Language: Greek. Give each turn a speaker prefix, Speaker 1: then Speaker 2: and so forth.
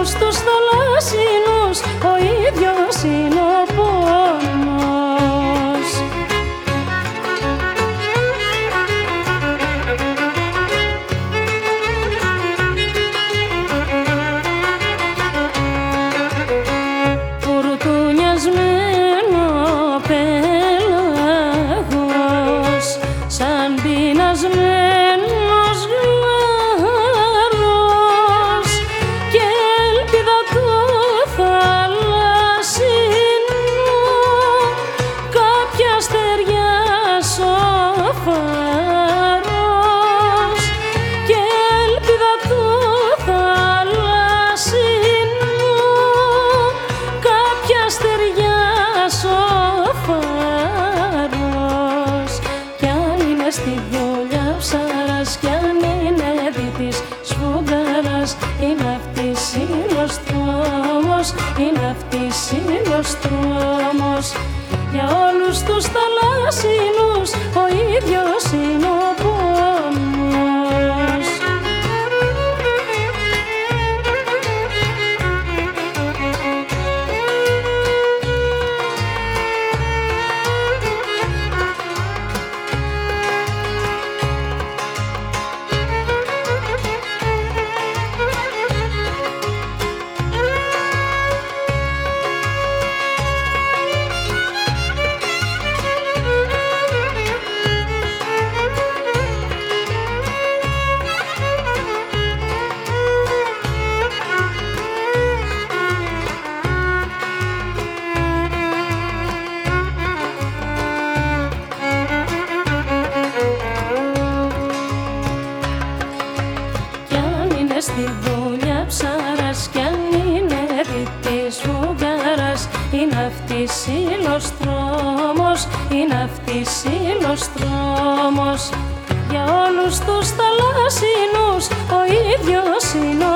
Speaker 1: όλους τους θαλάσσινους ο ίδιος είναι ο πόνος. Φουρτουνιασμένο πέλαγος σαν πεινασμένος γλάρος και έλπιδα του θαλάσσινου κάποια στεριά σοφάρος και έλπιδα του θαλάσσινου κάποια στεριά σοφάρος κι αν είναι στη δουλειά ψάρας κι αν είναι δίπης σφουγγάρας είναι αυτής ηλοστρόμος, είναι αυτής ηλοστρόμος. Για όλους τους θαλάσσινους ο ίδιος είναι ο πόνος. Στη δουλειά ψάρας κι αν είναι δίπης φουγγάρας είναι αυτής ηλοστρόμος, είναι αυτής ηλοστρόμος. Για όλους τους θαλάσσινους ο ίδιος είναι